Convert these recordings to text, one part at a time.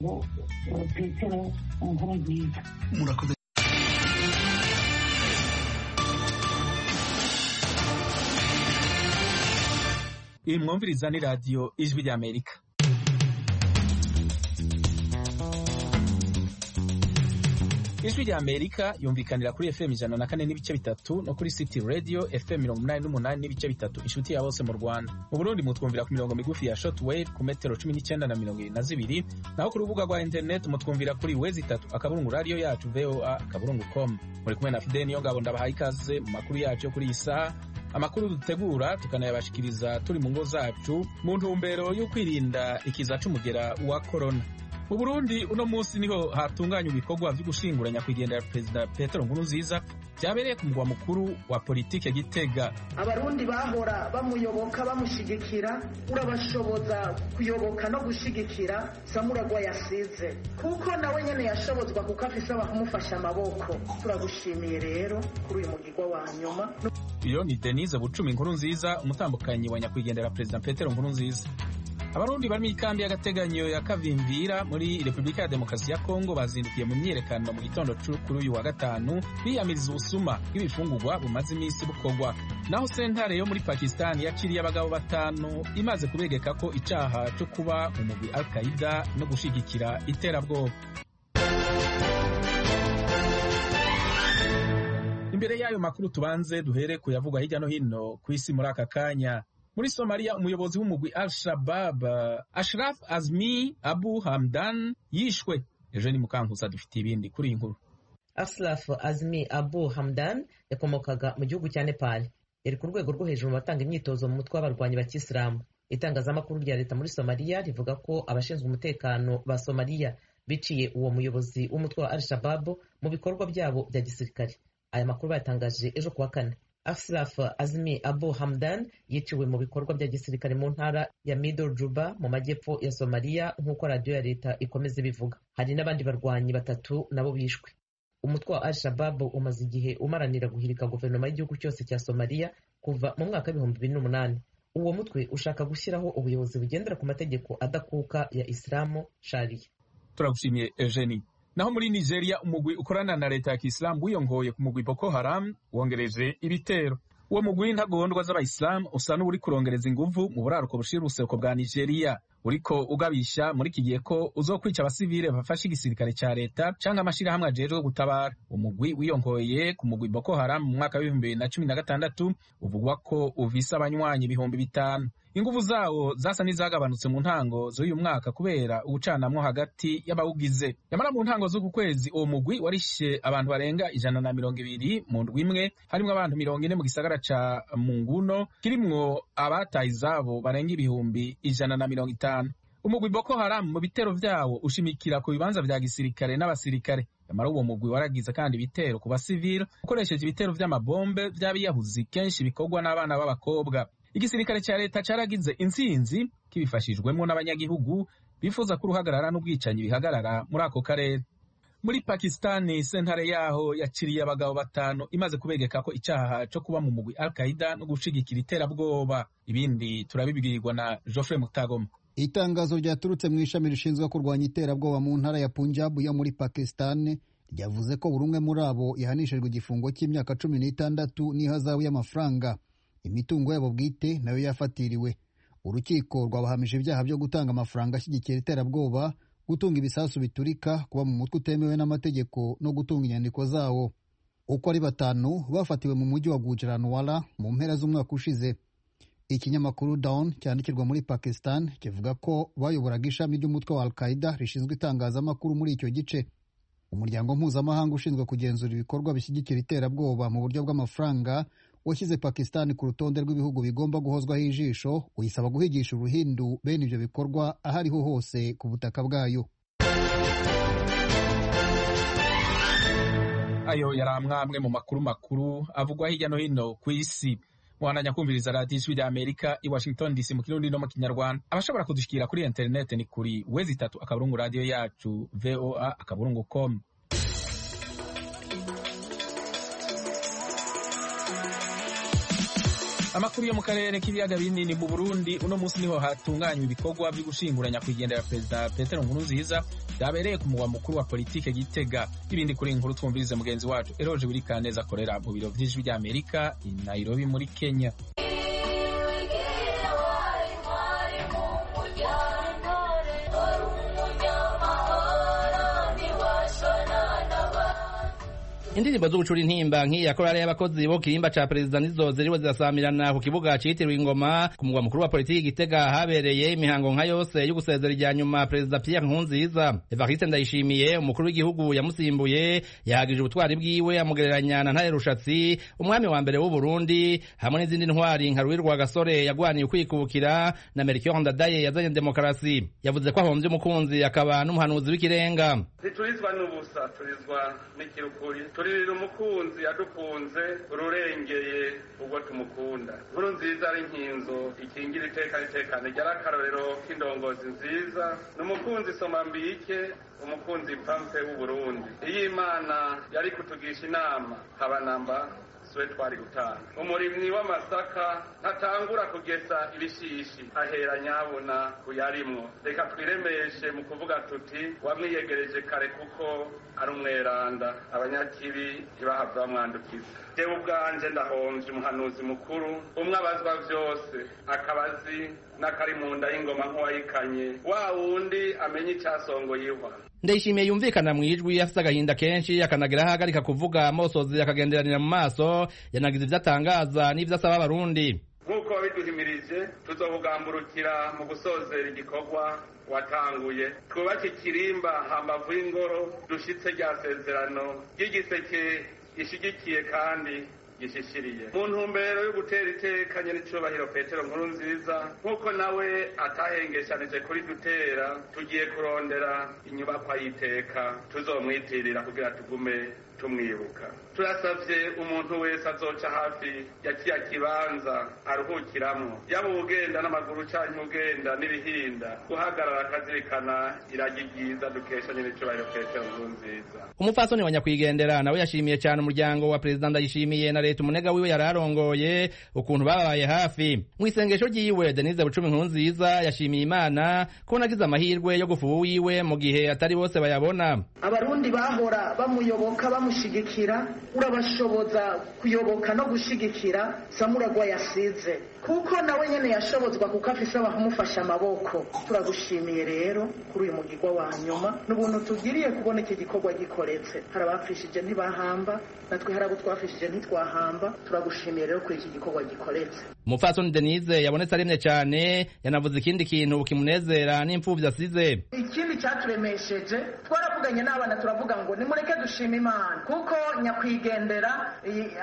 Petero Nkurunziza. Murakoze. Iyi mwumviriza ni radiyo Ijwi ry'Amerika. Ijwi ry'Amerika yumvikanira kuri FM 104.3 no kuri City Radio FM 88.3 inshuti ya bose mu Rwanda. Mu Burundi mutwumvira ku mirongo migufi ya shortwave ku metero 19 na 22, naho ku rubuga rwa internet mutwumvira kuri wezi3 radio yacu voa.com. Muri kumwe na Fideni yo ngabo ndabahaye ikaze mu makuru yacu kuri isa. Amakuru dutegura tukanayabashikiriza turi mu ngo zacu mu ntumbero yo kwirinda ikiza c'umugera wa corona. Mu Burundi uno munsi niho hatunganywa ibikorwa vyo gushingura nyakwigendera Perezida Petero Nkurunziza byabereye ku mugwa mukuru wa politike Gitega. Abarundi bahora bamuyoboka bamushigikira, urabashoboza kuyoboka no gushigikira Samuragwa yasize, kuko nawe nyene yashobozwa kuko afise abakumufasha amaboko. Turagushimiye rero kuri uyu mugirwa wa nyuma. Iyo ni Denise Bucumi Nkurunziza, umutambukanyi wa nyakwigendera Perezida Petero Nkurunziza. Abarundi bari mu kambi y'agateganyo ya Kavimvira muri Republika ya Demokarasi ya Kongo bazindukiye mu myiyerekano mu gitondo kuri uyu wa gatanu biyamiriza ubusuma bw'ibifungurwa bumaze iminsi bukorwa. Naho sentare yo muri Pakistan yakiriye abagabo 5 imaze kubegeka ko icaha cyo kuba mu mugwi Al-Qaeda no gushigikira iterabwoba. Imbere y'ayo makuru tubanze duhere kuyavugwa hirya no hino ku isi muri aka kanya. Muri Somalia umuyobozi w'umugwi Al-Shabaab Ashraf Azmi Abu Hamdan yishwe. Eugene Mukankusa dufite ibindi kuri iyi nkuru. Ashraf Azmi Abu Hamdan yakomokaga mu gihugu cya Nepal. Yari ku rwego rwo hejuru mu batanga imyitozo mu mutwe w'abarwanyi ba Kisilamu. Itangazamakuru rya leta muri Somalia rivuga ko abashinzwe umutekano ba Somalia biciye uwo muyobozi w'umutwe wa Al-Shabaab mu bikorwa byabo bya gisirikare. Aya makuru bayatangaje ejo kuwa kane. Ashraf Azmi Abu Hamdan yiciwe mu bikorwa bya gisirikare mu ntara ya Middle Juba mu majyepfo ya Somalia nk'uko radio ya leta ikomeza ibivuga. Hari n'abandi barwanyi 3 nabo bishwe. Umutwe wa Al-Shabaab umaze igihe umaranira guhirika guverinoma y'igihugu cyose cya Somalia kuva mu mwaka 2008. Uwo mutwe ushaka gushyiraho ubuyobozi bugendera ku mategeko adakuka ya Islamu Sharia. Turagushimiye Eugenie. Naho muri Nigeria umugwi ukorana na leta ya Kisilamu wiyongoye ku mugwi Boko Haram wongereje ibitero. Uwo mugwi ntagondwa z'abayisilamu usa n'uri kurongereza inguvu mu buraruko bushira ubuseruko bwa Nigeria, uriko ugabisha muri kigiye ko uzokwica abasivile bafashe igisirikare ca leta canke amashirahamwe ajejwe gutabara. Umugwi wiyongoye ku mugwi Boko Haram mu mwaka wa 2016 uvugwa ko uvisa abanywanyi 5,000. Inguvu zawo zasa n'izagabanutse mu ntango z'uyu mwaka kubera ubucanamwo hagati y'abawugize. Nyamara mu ntango z'uku kwezi uwo mugwi warishe abantu barenga 120 mu ndwi imwe, harimwo abantu 40 mu gisagara ca Munguno kirimwo abataye izabo barenga 150. Umugwi Boko Haram mu bitero vyawo ushimikira ku bibanza vya gisirikare n'abasirikare. Nyamara uwo mugwi waragize kandi ibitero ku basivile ukoresheje ibitero vy'amabombe vy'abiyahuzi kenshi bikorwa n'abana b'abakobwa. Igisirikare cya leta cyaragize intsinzi kibifashijwemo n'abanyagihugu bifuza ko uruhagarara n'ubwicanyi bihagarara muri ako karere. Muri Pakistani sentare yaho yakiriye abagabo 5 imaze kubegeka ko icaha cyo kuba mu mugwi Al-Qaeda no gushigikira iterabwoba. Ibindi turabibwirirwa na Geoffrey Mutagoma. Itangazo ryaturutse mu ishami rishinzwe kurwanya iterabwoba mu ntara ya Punjab yo muri Pakistan ryavuze ko buri umwe muri abo yahanishijwe igifungo cy'imyaka 16 n'ihazabu y'amafaranga. Imitungo yabo bwite nayo yafatiriwe. Urukiko rwabahamije ibyaha byo gutanga amafaranga ashyigikira iterabwoba, gutunga ibisasu biturika, kuba mu mutwe utemewe n'amategeko no gutunga inyandiko zawo. Uko ari 5 bafatiwe mu mujyi wa Gujranwala mu mpera z'umwaka ushize. Ikinyamakuru Dawn cyandikirwa muri Pakistan kivuga ko bayoboraga ishami ry'umutwe wa Al-Qaeda rishinzwe itangazamakuru muri icyo gice. Umuryango mpuzamahanga ushinzwe kugenzura ibikorwa bishyigikira iterabwoba mu buryo bw'amafaranga washyize Pakistan ku rutonde rw'ibihugu bigomba guhozwaho ijisho, uyisaba guhigisha uruhindu bene ibyo bikorwa ahariho hose ku butaka bwayo. Ayo yari amwe mu makuru avugwa hirya no hino ku isi. Mwananya kumviriza radiyo Ijwi ry'Amerika i Washington DC mu Kirundi no mu Kinyarwanda. Abashobora kudushikira kuri internet ni kuri wezi3 radio yacu voa.com. Amakuru yo mu karere k'ibiyaga binini mu Burundi, uno munsi niho hatunganywa ibikorwa byo gushinguranya nyakwigendera Perezida Petero Nkurunziza byabereye ku mugwa mukuru wa politike Gitega. Ibindi kuri inkuru twumvirize mugenzi wacu Eroje Burikaneza akorera mu biro vy'ijwi ry'Amerika i Nairobi muri Kenya. Indirimbo z'ugucura intimba nk'iya korale y'abakozi bo kirimba ca perezida nizo ziriwe zirasamirana ku kibuga citiriwe Ingoma ku mugwa mukuru wa politiki Gitega, habereye imihango nka yose yo gusezera irya nyuma perezida Pierre Nkurunziza. Evariste Ndayishimiye umukuru w'igihugu yamusimbuye yahagije ubutwari bwiwe amugereranya na Ntare Rushatsi umwami wa mbere w'u Burundi, hamwe n'izindi ntwari nka Ruhirwa Gasore yagwaniye ukwikubukira na Melchior Ndadaye yazanye demokarasi. Yavuze ko ahomvye umukunzi akaba n'umuhanuzi w'ikirenga. Ntiturizwa n'ubusa, turizwa n'ikirukuri. Turirira umukunzi yadukunze ururengeye ubwo tumukunda. Nkurunziza ari inkinzo ikingira itekane ry'akarorero k'indongozi nziza, n'umukunzi Somambike, umukunzi mpampe w'u Burundi. Iyo Imana yari kutugisha inama habanamba swe twari gutanga. Umurimyi w'amasaka ntatangura kugesa ibishishi, ahera nyabona kuyarimwo. Reka twiremeshe mu kuvuga tuti wamwiyegereje kare kuko ari umweranda, abanyakibi ntibahava bamwandukiza. Jewe ubwanje ndahomvye umuhanuzi mukuru, umwe abazwa vyose akabazi n'akari mu nda y'ingoma nk'uwayikanye, wa wundi amenye icasongoye ihwa. Ndayishimiye yumvikana mwijwi afite agahinda kenshi, akanagira ahagarika kuvuga amosozi akagenderanira mu maso, yanagize ivyo atangaza n'ivyo asaba abarundi. Nk'uko wabiduhimirije tuzobugamburukira mu gusozera igikorwa watanguye, twubake ikirimba hambavu y'ingoro, dushitse rya sezerano ry'igiseke gishigikiye kandi gishishiriye mu ntumbero yo gutera iteka nyenicubahiro Petero Nkurunziza. Nk'uko nawe atahengeshanije kuri dutera, tugiye kurondera inyubakwa y'iteka tuzomwitirira kugira tugume tumwibuka. Turasavye umuntu wese azoca hafi ya kiya kibanza aruhukiramwo, yaba ugenda n'amaguru canke ugenda n'ibihinda, guhagarara akazirikana iragi ryiza dukesha nyenicubahiro Petero Nkurunziza. Umupfasoni wa nyakwigendera nawe yashimiye cyane umuryango wa Perezida Ndayishimiye na leta umunega wiwe yararongoye ukuntu babaye hafi. Mu isengesho ryiwe Denise Bucumi Nkurunziza yashimiye Imana ko nagize amahirwe yo gufuha wiwe mu gihe atari bose bayabona. Abarundi bahora bamuyoboka bamushigikira, urabashoboza kuyoboka no gushigikira Samuragwa yasize, kuko nawe nyene yashobozwa kuko afise abamufasha amaboko. Turagushimiye rero kuri uyu mugirwa wa nyuma, n'ubuntu tugiriye kubona iki gikorwa gikoretse. Hari abapfishije ntibahamba, natwe hari abo twafishije ntitwahamba. Turagushimiye rero kuri iki gikorwa gikoretse. Umupfasoni Denise yabonetse aremye cyane, yanavuze ikindi kintu kimunezera n'imfuvyi asize. Ikindi cyaturemesheje, twaravuganye n'abana turavuga ngo nimureke dushima Imana, kuko nyakwigendera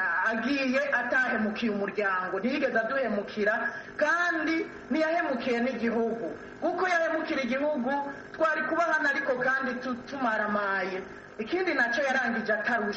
agiye atahemukiye umuryango, ntiyigeze aduhemukira kandi ntiyahemukiye n'igihugu. Kuko yahemukira igihugu twari kuba hano ariko kandi tumaramaye. Ikindi nacyo yarangije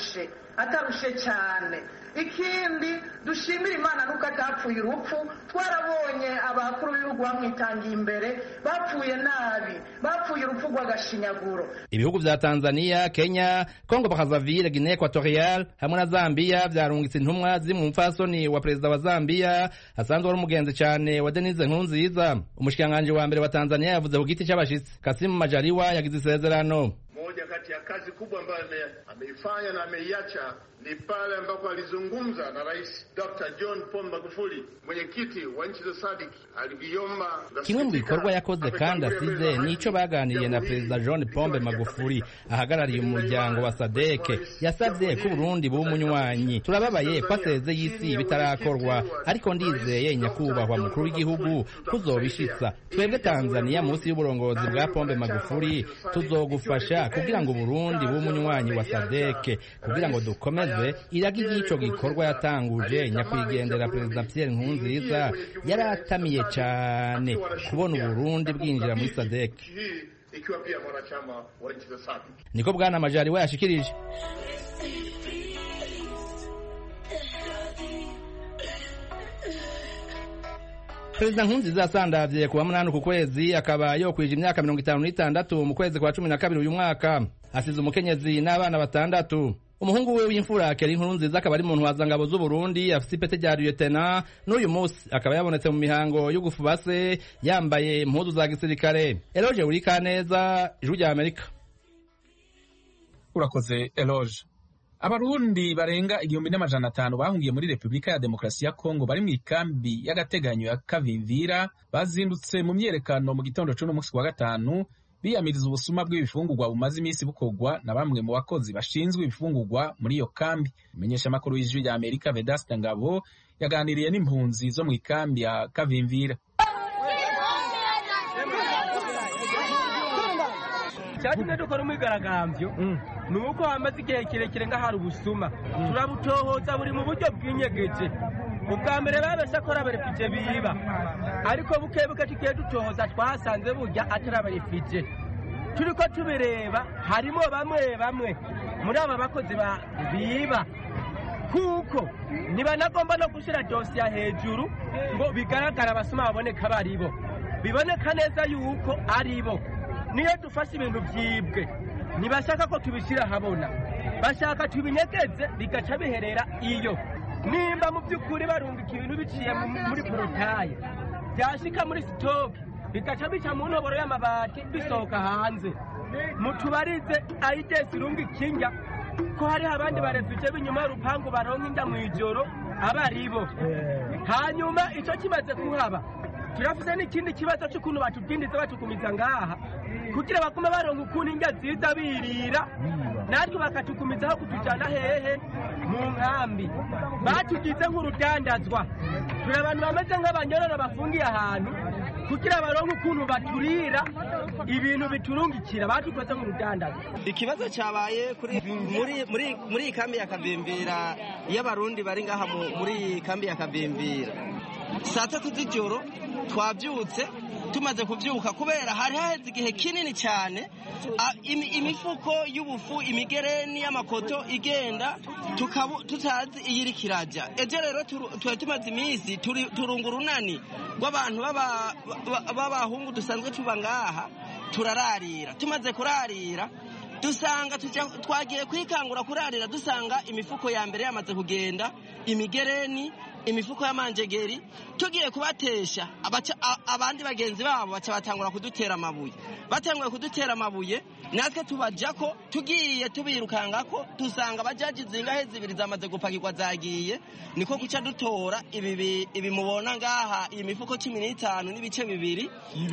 atarushe cyane. Ikindi dushimira Imana nuko atapfuye urupfu. Twarabonye abakuru b'ibihugu bamwitangiye imbere, bapfuye nabi, bapfuye urupfu rw'agashinyaguro. Ibihugu vya Tanzania, Kenya, Congo Brazzaville, Guinea Equatorial hamwe na Zambia vyarungitse intumwa ziri mu mupfasoni wa perezida wa Zambia asanzwe ari umugenzi cyane wa Denise Nkurunziza. Umushikiranganji wa mbere wa Tanzania yavuze ku giti c'abashitsi. Kassim Majaliwa yagize isezerano. Moja kati ya kazi kubwa ambayo ameifanya na ameiacha ni pale ambapo alizungumza na Rais Dr. John Pombe Magufuli, mwenyekiti wa nchi za SADC. Aliviomba kimwe mu bikorwa yakoze kandi asize nico baganiriye na Perezida John Pombe Magufuli ahagarariye umuryango wa SADC. Yasavye ko Burundi bumunywanyi. Turababaye ko aseze y'isi bitarakorwa, ariko ndizeye nyakubahwa mukuru w'igihugu kuzobishitsa. Twebwe Tanzania munsi y'uburongozi bwa Pombe Magufuli tuzogufasha kugira ngo Burundi bumunywanyi wa SADC, kugira ngo dukomeze iragi ry'ico gikorwa yatanguje nyakwigendera Perezida Pierre Nkurunziza. Yaratamiye cyane kubona Burundi bwinjira muri SADC. Ikiwa pia mwanachama wa nchi za SADC. Niko Bwana Majaliwa yashikirije. Perezida Nkurunziza asandavye kuwa 8 ku kwezi, akaba yokwije imyaka 56 mu kwezi kwa 12 uyu mwaka. Asize umukenyezi n'abana 6. umuhungu we w'imfura Keri Nkurunziza akaba ari mu ntwazangabo z'u Burundi afite ipete rya lieutenant n'uyu munsi akaba yabonetse mu mihango yo gufuba se yambaye impuzu za gisirikare. Eloge Urikaneza, Ijwi rya Amerika. Urakoze Eloge. Abarundi barenga 1,500 bahungiye muri Republika ya Demokarasi ya Kongo bari mu ikambi y'agateganyo ya Kavimvira bazindutse mu myerekano mu gitondo cyo n'umunsi wa gatanu biyamiriza ubusuma bw'ibifungurwa bumaze iminsi bukorwa na bamwe mu bakozi bashinzwe ibifungurwa muri iyo kambi. Menyesha makuru y'Ijwi rya Amerika Vedaste Ngabo yaganiriye n'impunzi zo mu ikambi ya Kavimvira. Cyatumye dukora umwigaragambyo nuko hamaze igihe kirekire ngahari ubusuma turabutohoza buri mu buryo bw'inyegeje. Ubwa mbere babesha ko abarefije biba ariko bukebuke tugiye dutohoza twasanze burya atari abarefije. Turiko tubireba harimo bamwe muri aba bakozi biba kuko ntibanagomba no gushyira dosiye hejuru ngo bigaragara abasuma baboneka baribo biboneka neza yuko aribo. Niyo dufashe ibintu byibwe ntibashaka ko tubishyira habona, bashaka tubinyegeze bigaca biherera iyo. Nimba mu by'ukuri barungika ibintu biciye muri porotaye byashika muri sitoke bigaca bica mu ntoboro y'amabati bisohoka hanze, mutubarize ayidesi irungika injya ko hari abandi barefuje b'inyuma y'urupangu baronka injya mu ijoro abaribo. Hanyuma icyo kimaze kuhaba turafise n'ikindi kibazo cy'ukuntu batubwindiza batukumiza ngaha kugira bakume baronka ukuntu injya ziza birira natwe bakatukumizaho kutujyana hehe mu nkambi. Batugize nk'urudandazwa, turi abantu bameze nk'abanyororo bafungiye ahantu kugira baronke ukuntu baturira ibintu biturungikira, batukoze nk'urudandazwa. Ikibazo cyabaye muri iyi kambi ya Kavimvira y'abarundi bari ngaha muri iyi kambi ya Kavimvira saa 3 z'ijoro twabyutse. Tumaze kubyuka kubera hari haheze igihe kinini cyane imifuko y'ubufu imigereni y'amakoto igenda tutazi iyiri kirajya. Ejo rero tuba tumaze iminsi turunga urunani rw'abantu b'abahungu dusanzwe tuba ngaha turararira. Tumaze kurarira dusanga twagiye kwikangura kurarira dusanga imifuko ya mbere yamaze kugenda, imigereni, imifuko y'amanjegeri. Tugiye kubatesha abandi bagenzi babo baca batangura kudutera amabuye. Batanguye kudutera amabuye natwe tubajako tugiye tubirukangako dusanga bajaji zingahe zibiri zamaze gupakirwa zagiye. Niko guca dutora ibi mubona ngaha iyi mifuko 15 n'ibice bibiri.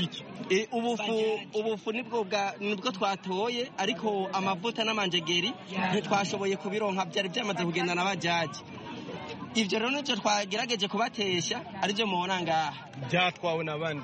Ubufu nibwo twatoye ariko amavuta n'amanjegeri ntitwashoboye kubironka, byari byamaze kugenda na bajaji. Ivyo rero nicyo twagerageje kubatesha aribyo mubona ngaha. Byatwawe n'abandi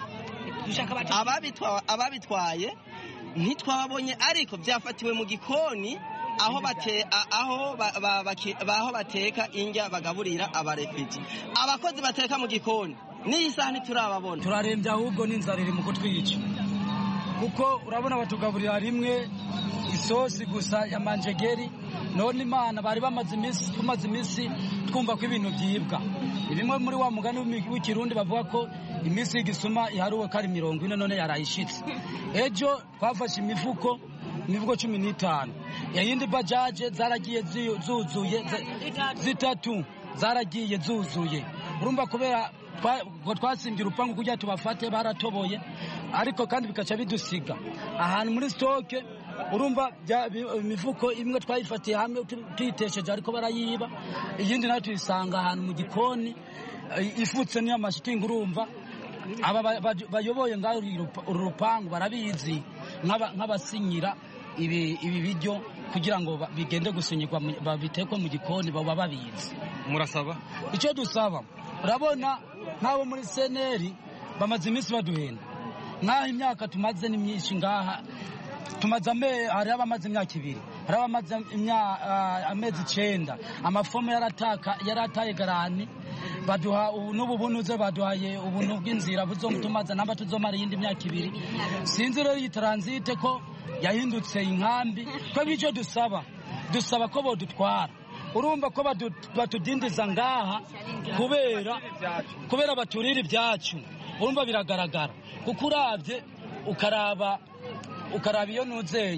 ababitwaye ntitwabonye ariko byafatiwe mu gikoni aho bateka indya bagaburira abarefiji. Abakozi bateka mu gikoni n'iyi saha ntiturababona. Turarembye ahubwo n'inzara iri mu kutwica kuko urabona batugaburira rimwe isosi gusa ya manjegeri. None Imana bari tumaze iminsi twumva ko ibintu byibwa. Bimwe muri wa mugani w'ikirundi bavuga ko iminsi y'igisuma iharuwe kari 40 none yarayishitse. Ejo twafashe imifuko 15 yayindi bajaje zaragiye zuzuye zitatu zaragiye zuzuye. Urumva kubera twasingira urupangu kujya tubafate baratoboye ariko kandi bikaca bidusiga ahantu muri stoke. Urumva imifuko imwe twayifatiye hamwe tuyitesheje ariko barayiba, iyindi nayo tuyisanga ahantu mu gikoni ifutse niyo amashitingi. Urumva aba bayoboye ngaho urupangu barabizi nk'abasinyira ibi biryo kugira ngo bigende gusinyirwa babitekwe mu gikoni baba babizi. Murasaba icyo dusaba, urabona nk'abo muri seneri bamaze iminsi baduhenda nk'aho imyaka tumaze ni myinshi ngaha. Hari abamaze imyaka 2, hari abamaze amezi 9. Amafomu yarataye garani baduha n'ubu bunuze baduhaye ubuntu bw'inzira buzomutumaza namba tuzomara yindi myaka 2. Sinzi rero iyi transite ko yahindutse inkambi. Ko bico dusaba ko bodutwara. Urumva ko batudindiza ngaha kubera baturira ibyacu. Urumva biragaragara kuko uravye ukaraba iyo nuzenya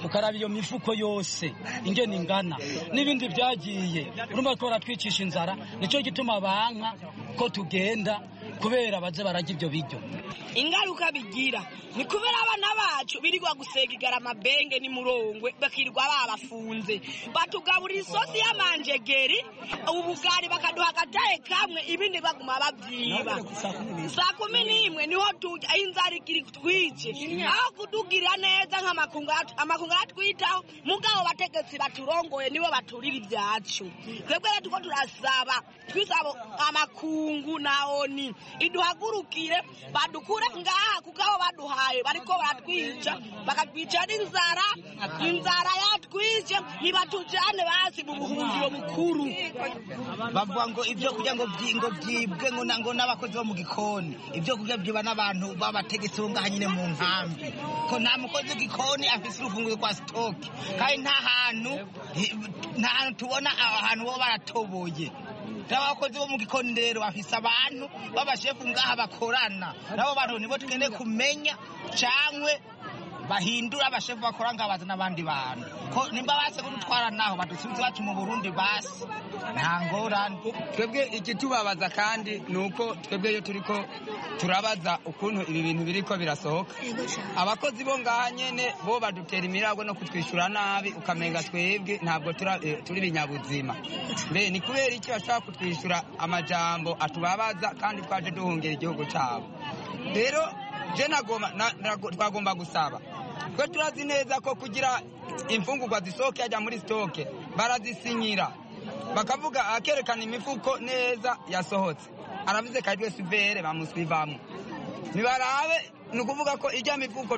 ukaraba iyo mifuko yose ingene ingana n'ibindi byagiye urumva ko baratwicisha inzara nicyo gituma banka ko tugenda kubera baze barajya ibyo biryo. Ingaruka bigira ni kubera abana bacu birirwa gusegiga amabenge ni murongwe bakirirwa babafunze batugaburira isosi y'amanjegeri ubugari bakaduha agataye kamwe ibindi baguma babyiba. Saa 11 niho tujya inzara ikiri twice aho kudugirira neza nk'amakunga atwitaho mugabo bategetsi baturongoye nibo baturira ibyacu. Twebwe rero tuko turasaba twisaba amakungu naoni iduhagurukire badukure ngaha kuko abo baduhaye bariko baratwica bakatwica inzara yatwice nibatujane basi mu buhungiro bukuru. Bavuga ngo ibyo kurya ngo byibwe ngo n'abakozi bo mu gikoni ibyo kurya byiba n'abantu babategetse bo ngaha nyine mu nkambi ko nta mukozi w'igikoni afise urufunguzo kwa stock kandi nta hantu tubona ahantu bo baratoboye. Abakozi bo mu gikoni rero bafise abantu b'abashefu ngaha bakorana nabo bantu nibo tugende kumenya cyangwe bahindura abashefu bakora ngabaza n'abandi bantu ko nimba base gutwara naho badusubiza bacu mu Burundi basi nta ngorane. Twebwe ikitubabaza kandi nuko twebwe iyo turiko turabaza ukuntu ibi bintu biriko birasohoka abakozi bo ngaha nyene bo badutera imirago no kutwishura nabi ukamenga twebwe ntabwo turi binyabuzima. Mbe ni kubera iki bashaka kutwishura amajambo atubabaza kandi twaje duhungera igihugu cyabo. Rero je twagomba gusaba twe turazi neza ko kugira imfungurwa zisohoke ajya muri stoke barazisinyira bakavuga akerekana imifuko neza yasohotse aravuze kaje sivere bamusivamo nibarabe nukuvuga ko ijya mifuko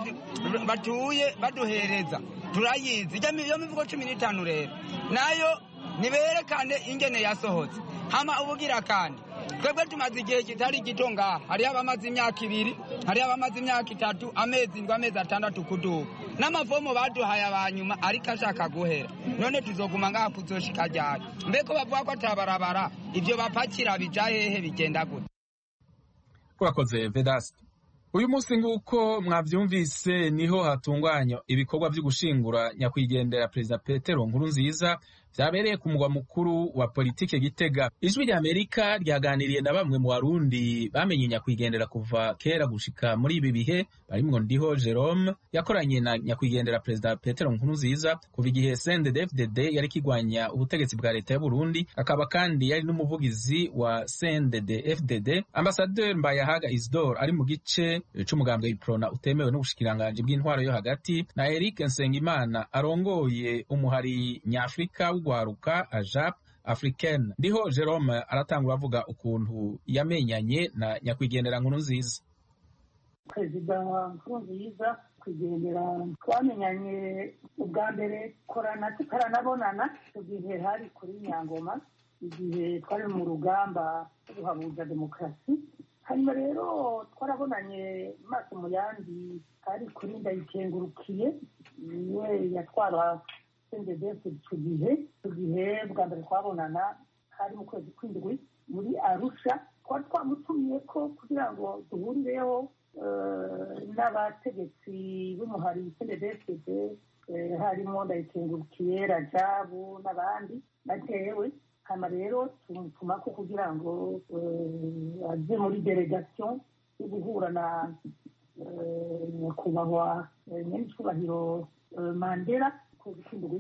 batuye baduhereza turayizi ijya mifuko 15 rero nayo niberekane ingene yasohotse hama ubugira kandi twebwe tumaze igihe kitari gito ngaha hari abamaze imyaka 2 hari abamaze imyaka 3 amezi 6 kuduka n'amavomo baduhaye abanyuma ariko ashaka guhera none tuzoguma ngaha kuzoshika ryari mbeko bavuga ko atabarabara ibyo bapakira bija hehe bigenda gute. Urakoze Vedaste. Uyu munsi nguko mwavyumvise niho hatungwanya ibikorwa byo gushingura nyakwigendera Perezida Petero Nkurunziza vyabereye ku mugwa mukuru wa politike Gitega. Ijwi rya Amerika ryaganiriye na bamwe mu Barundi bamenye nyakwigendera kuva kera gushika muri ibi bihe barimwo Ndiho Jerome yakoranye na nyakwigendera Perezida Petero Nkurunziza kuva igihe CNDD-FDD yari kigwanya ubutegetsi bwa leta y'u Burundi akaba kandi yari n'umuvugizi wa CNDD-FDD. Ambassadeur Mbayahaga Isidore ari mu gice c'umugambwe w'Iprona utemewe n'ubushikiranganje bw'intwaro yo hagati na Eric Nsengimana arongoye umuhari Nyafrika w'ugwaruka AJAP Africaine. Ndiho Jerome aratangura avuga ukuntu yamenyanye na nyakwigendera Nkurunziza. Perezida Nkurunziza kwigendera twamenyanye ubwa mbere korana tukaranabonana igihe hari kuri Nyangoma igihe twari mu rugamba ruhabuza demokarasi. Hanyuma rero twarabonanye maso mu yandi ari kuri Ndayikengurukiye niwe yatwara CNDD icyo gihe bwa mbere twabonana hari mu kwezi kw'indwi muri Arusha twari twamutumiye ko kugira ngo duhurireho n'abategetsi b'umuhari CNDD harimo Ndayikengurukiye Rajabu n'abandi natewe hama rero tumutuma ko kugira ngo aje muri delegation yo guhura na nyakubahwa nyenicubahiro Mandela kw'indwi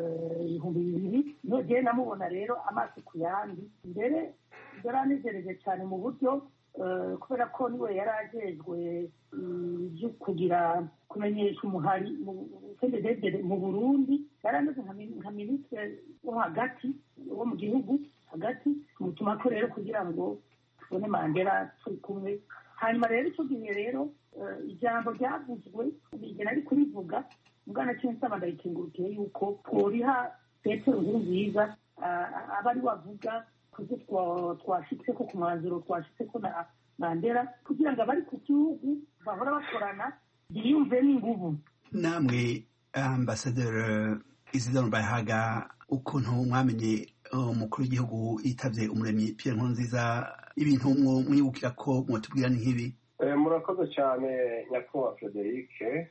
2000 niho je namubona rero amaso ku yandi mbere yaranezereje cyane mu buryo kubera ko niwe yarajejwe byo kugira kumenyesha umuhari mu Burundi yarameze nka ministre wo hagati wo mu gihugu hagati tumutuma ko rero kugira ngo tubone Mandela turi kumwe. Hanyuma rero icyo gihe rero ijambo ryavuzwe bigena ari kurivuga mugana cy'insaba Ndayikengurukiye yuko tworiha Petero Nkurunziza abari wavuga kuko twashitse ko ku mwanzuro twashitse ko na Mandela kugira ngo abari ku gihugu bahora bakorana biyumve n'ingubu. Namwe Ambassadeur Isidore Mbayahaga ukuntu mwamenye umukuru w'igihugu yitavye umuremyi Pierre Nkurunziza ibintu mwibukira ko mwotubwira ni nk'ibi? murakoze cyane nyakubahwa Frederic.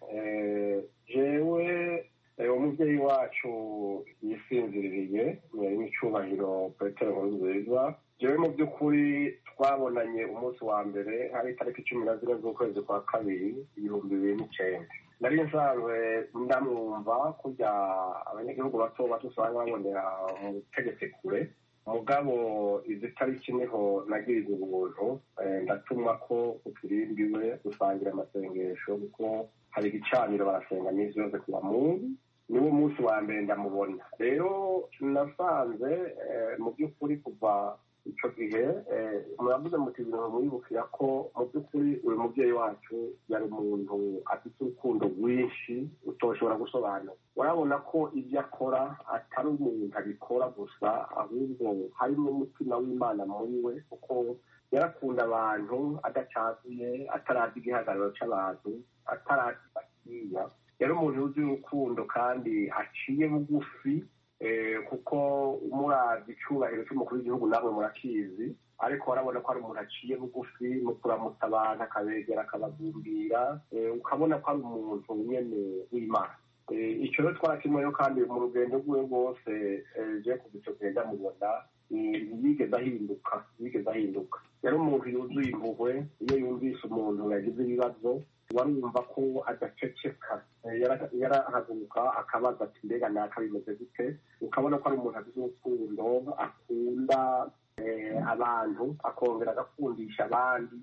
Jewe umubyeyi wacu yisinziririye n'icyubahiro Petero Nkurunziza. Jewe mu by'ukuri twabonanye umunsi wa mbere hari itariki 14 z'ukwezi kwa kabiri 2009. Nari nsanzwe ndamwumva kurya abanyagihugu bato bato usanga babonera mu butegetsi kure. Mugabo izi tariki niho nagiriza ubuntu ndatumwa ko ukirimbiwe gusangira amasengesho kuko hari igicaniro barasenga n'ivyo yose kuwa Mungu. Niwo munsi wa mbere ndamubona. Rero nasanze mu by'ukuri kuva ico gihe muravuze muti ibintu mwibukira ko mu by'ukuri uyu mubyeyi wacu yari umuntu afite urukundo rwinshi utoshobora gusobanura. Urabona ko ibyo akora atari umuntu abikora gusa ahubwo harimo umutima w'Imana muri we kuko yarakunda abantu adacazuye atarazi igihagararo c'abantu atarazi bakiya. Yari umuntu uzi urukundo kandi aciye bugufi kuko umuravye icubahiro c'umukuru w'igihugu namwe murakizi, ariko warabona ko ari umuntu aciye bugufi mu kuramutsa abantu akabegera akabagumbira, ukabona ko ari umuntu nyene w'Imana. Ico rero twarakimweyo kandi mu rugendo rwiwe rwose je kuva ico gihe ndamubona yigeze ahinduka. Yari umuntu yuzuye impuhwe. Iyo yumvise umuntu yagize ibibazo warumva ko adaceceka, yarahaguruka akabaza ati mbega naka bimeze gute. Ukabona ko ari umuntu afite urukundo, akunda abantu, akongera agakundisha abandi.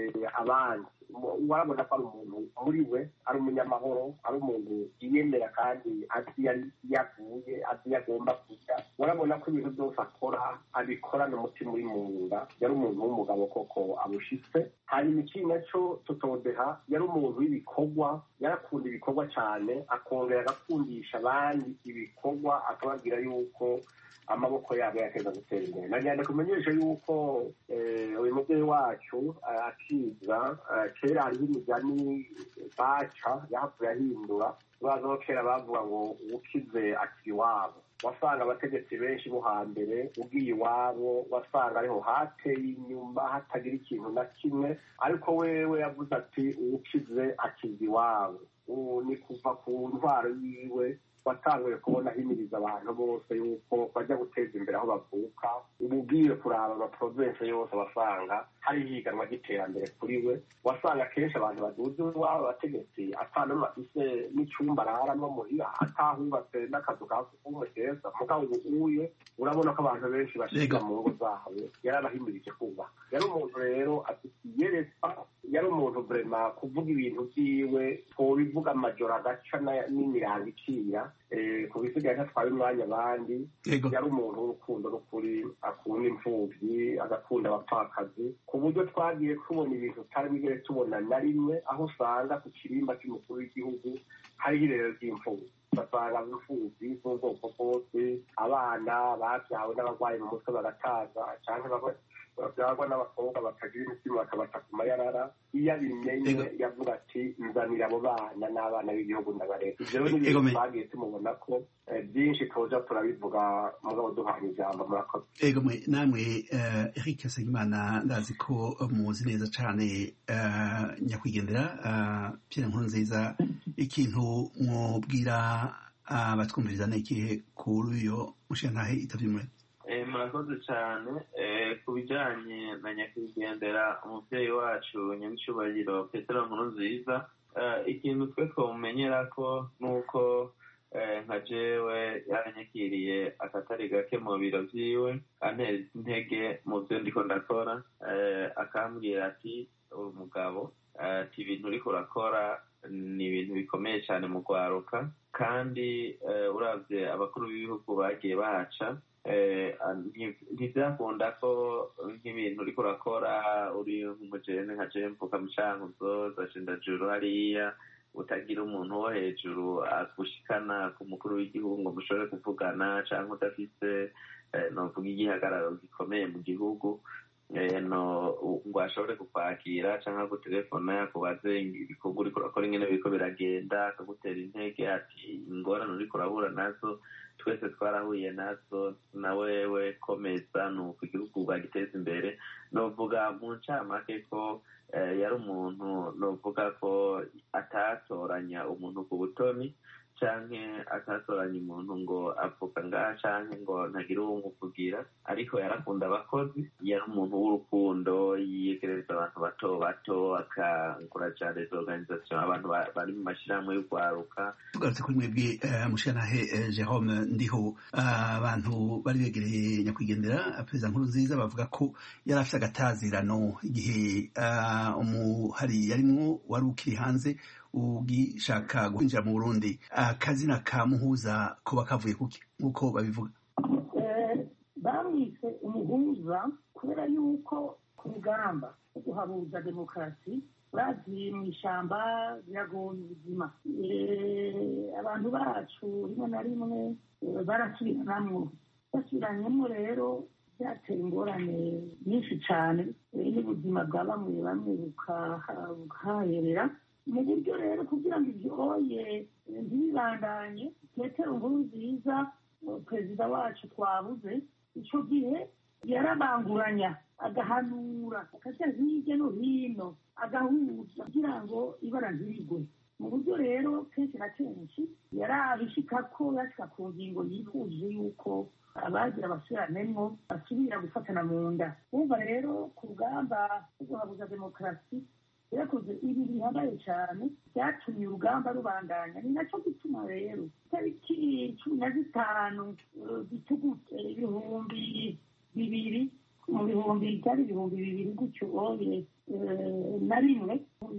Warabona ko ari umuntu muri we ari umunyamahoro, ari umuntu yiyemera kandi azi yavuye, azi yagomba kujya. Warabona ko ibintu byose akora abikorana umutima uri mu nda. Yari umuntu w'umugabo koko abushitse. Hanyuma ikindi naco tutodeha, yari umuntu w'ibikorwa, yarakunda ibikorwa cyane, akongera agakundisha abandi ibikorwa, akababwira yuko amaboko yabo yakeza gutera imbere. Nagenda kumenyesha yuko uyu mubyeyi wacu akiza kera hariho imigani baca yahavuye ahindura. Baza ko kera bavuga ngo ukize akiri iwabo. Wasanga abategetsi benshi bo hambere ugiye iwabo wasanga ariho hateye inyuma hatagira ikintu na kimwe, ariko wewe yavuze ati ukize akiza iwabo. Ni kuva ku ntwaro yiwe watanguye kubona ahimiriza abantu bose yuko bajya guteza imbere aho bavuka. Ubu ugiye kuraba amaprovensi yose wasanga hari higanwa ry'iterambere kuri we. Wasanga kenshi abantu baduze iwabo abategetsi atanu bafise n'icyumba araramo muhira, atahubatse n'akazu ka sugumwe keza. Mugabo ubuye urabona ko abantu benshi bashika mu ngo zabo. Yarabahimirije kuba. Yari umuntu rero afitiyerefa, yari umuntu vrema kuvuga ibintu byiwe twobivuga amajoro agaca n'imirango icira ku bisigaye ntatwara umwanya abandi. Yari umuntu w'urukundo n'ukuri, akunda imfuvyi, agakunda abapfakazi, ku buryo twagiye tubona ibintu tutari bigere tubona na rimwe, aho usanga ku kirimba cy'umukuru w'igihugu hariho irero ry'imfuvyi. Basanga imfuvyi z'ubwoko bwose, abana bavyawe n'abarwayi mu mutwe bagataza, canke bavyagwa n'abakobwa bakagira imitima bakabata ku mayarara. Iyo abimenye yavuga ati nzanira abo bana n'abana b'igihugu ndabareka. Ivyo rero ni ibintu twagiye tumubona ko byinshi tuza turabivuga mugabo duhanye ijambo. Murakoze. Namwe Eric Nsengimana, ndazi ko muzi neza cane nyakwigendera Pierre Nkurunziza. Ikintu mwobwira abatwumviriza n'ikihe kuri uyo mushiyantahe itavye muri? Murakoze cyane. Ku bijyanye na nyakwigendera umubyeyi wacu nyamicubahiro Petero Nkurunziza, ikintu twe twomumenyera ko nuko nka jewe yaranyakiriye akatari gake mu biro vyiwe, antera intege mu vyo ndiko ndakora, akambwira ati uri umugabo, ati ibintu uriko urakora ni ibintu bikomeye cyane mu kwaruka, kandi uravye abakuru b'ibihugu bagiye bahaca, ntivyakunda ko nk'ibintu uriko urakora uri nk'umujene nka je mvuka mu Cankuzo za Cendajuru hariya, utagira umuntu wo hejuru agushikana ku mukuru w'igihugu ngo mushobore kuvugana, canke udafise novuga igihagararo gikomeye mu gihugu, ngo ashobore kukwakira cyangwa gutelefona yakubaze ibikorwa uriko urakora ingene biriko biragenda akagutera intege ati ingorane uriko urahura nazo twese twarahuye nazo na wewe komeza nuko igihugu bagiteza imbere. Novuga mu ncamake ko yari umuntu novuga ko atatoranya umuntu ku butoni canke atatoranya umuntu ngo avuga ngaha canke ngo ntagire uwo muvugira, ariko yarakunda abakozi, yari umuntu w'urukundo, yiyegereza abantu bato bato, akankuraja les organisations, abantu bari mu mashirahamwe y'urwaruka. Tugarutse kuri mwebwe mushanahe Jerome Ndiho, abantu bari begereye nyakwigendera perezida Nkurunziza bavuga ko yari afise agatazirano igihe umuhari yarimwo wari ukiri hanze ugishaka kwinjira mu Burundi. Akazina ka Muhuza ko bakavuye kuki nk'uko babivuga? Bamwise umuhuza kubera yuko ku rugamba rwo guhabuza demokarasi bagiye mu ishyamba biragoye ubuzima. Abantu bacu rimwe na rimwe basubiranyemo rero byateye ingorane nyinshi cyane n'ubuzima bwa bamwe bamwe bukahaherera mu buryo rero kugira ngo ibyoye ntibibandanye. Petero Nkurunziza perezida wacu twabuze icyo gihe yarabanguranya agahanura akajya hirya no hino agahuza kugira ngo ibara ntirigwe. Mu buryo rero kenshi na kenshi yarabishika ko yashika ku ngingo yifuje yuko abagira abasubiranemo basubira gufatana mu nda. Urumva rero ku rugamba rwo guhabuza demokarasi yakoze ibi bihambaye cyane byatumye urugamba rubandanya. Ni nacyo gituma rero tariki 15 gitugute ibihumbi bibiri gutyo na rimwe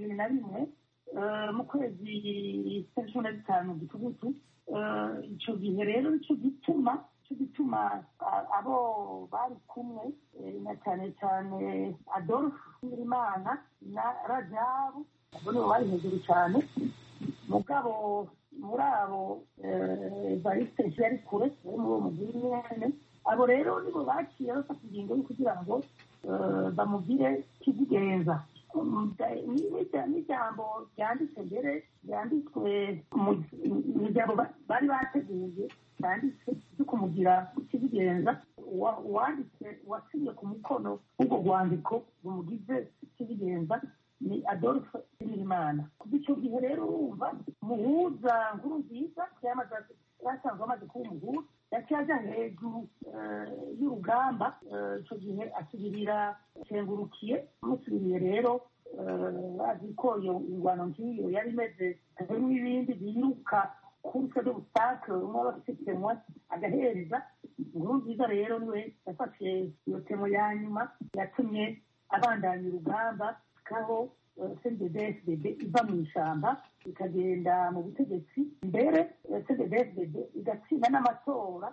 mu kwezi 15 gitugutu. Icyo gihe rero nicyo gituma abo bari kumwe na cyane cyane Adolphe Ngirimana na Rajabu abo nibo bari hejuru cyane. Mugabo muri abo Evariste yari kure muri uwo mugiri nyene. Abo rero nibo baciye bafata ingingo yo kugira ngo bamugire kizigenza. N'ijambo ryanditse mbere ryanditswe mu ijambo bari bateguye ryanditse ryo kumugira kizigenza. Uwanditse wasinye ku mukono w'ubwo rwandiko rumugize kizigenza ni Adolphe Ngirimana. Kuva icyo gihe rero urumva Muhuza Nkurunziza yasanzwe amaze kuba umuhuza yaciye aja hejuru y'urugamba. Icyo gihe asubirira Cengurukiye. Amusubiriye rero bazi ko iyo ingwano nk'iyo yari imeze harimo ibindi biruka kuri fede obstacle umwe aba afite temwa agahereza. Nkurunziza rero niwe yafashe iyo temo ya nyuma yatumye abandanya urugamba kaho CNDD-FDD iva mu ishyamba ikagenda mu butegetsi. Mbere CNDD-FDD igatsinda n'amatora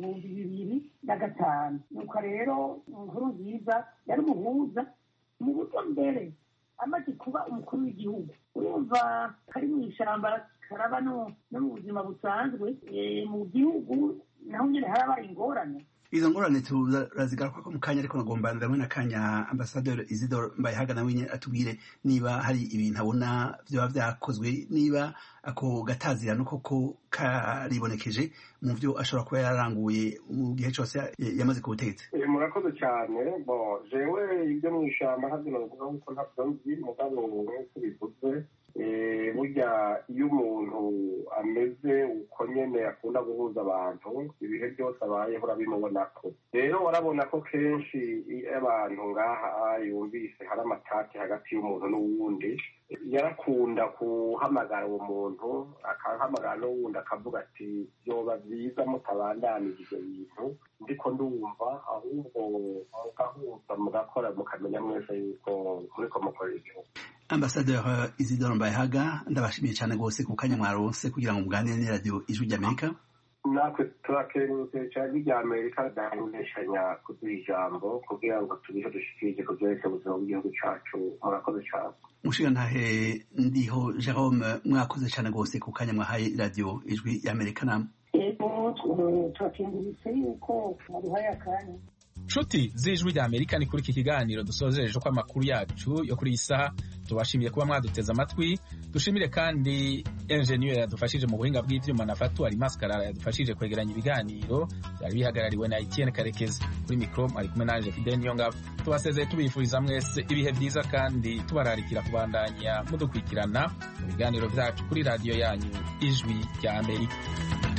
2005. Nuko rero Nkurunziza yari umuhuza mu buryo mbere amaze kuba umukuru w'igihugu. Urumva kari mu ishyamba karaba no mu buzima busanzwe mu gihugu naho nyine harabaye ingorane. Izo ngorane turazigaruka ko mu kanya, ariko nagomba ndamwe na kanya Ambassadeur Isidore Mbayahaga nawe nyine atubwire niba hari ibintu abona vyoba vyakozwe, niba ako gatazirano koko karibonekeje mu vyo ashobora kuba yaranguye mu gihe cyose yamaze ku butegetsi. Murakoze cyane. Jewe ibyo mu ishamba havyo navuga ko ntabwo nzi, mugabo nk'uko bivuze burya iyo umuntu ameze uko nyene akunda guhuza abantu ibihe byose abayeho urabimubonako. Rero warabona ko kenshi abantu ngaha yumvise hari amatati hagati y'umuntu n'uwundi, yarakunda kuhamagara uwo muntu akahamagara n'uwundi akavuga ati vyoba vyiza mutabandanije ivyo bintu ndiko ndumva, ahubwo mugahuza mugakora mukamenya mwese yuko muriko mukorera igihugu. Ambassadeur Isidore Mbayahaga, ndabashimiye cyane rwose ku kanya mwaronse kugira ngo muganire ni radio Ijwi ry'Amerika. Natwe turakengurutse cyane irya Amerika ryaruneshanya kuduha ijambo kugira ngo tubihe dushikirije ku vyerekeye ubuzima bw'igihugu cacu. Murakoze cyane. Mushigantahe Ndiho Jerome, mwakoze cyane rwose ku kanya mwahaye radio Ijwi y'Amerika namwe. Turakengurutse yuko mwaduhaye akanya. nshuti z'ijwi rya Amerika, ni kuri iki kiganiro dusozereje ko amakuru yacu yo kuri iyi saha. Tubashimiye kuba mwaduteze amatwi. Dushimire kandi engineer yadufashije mu buhinga bw'ivyuma na Fatu ari Maskarara yadufashije kwegeranya ibiganiro byari bihagarariwe na Etienne Karekezi. Kuri micro ari kumwe nanje Fidel Niyongabo. Tubasezeye tubifuriza mwese ibihe byiza kandi tubararikira kubandanya mudukurikirana mu biganiro byacu kuri radio yanyu Ijwi rya Amerika.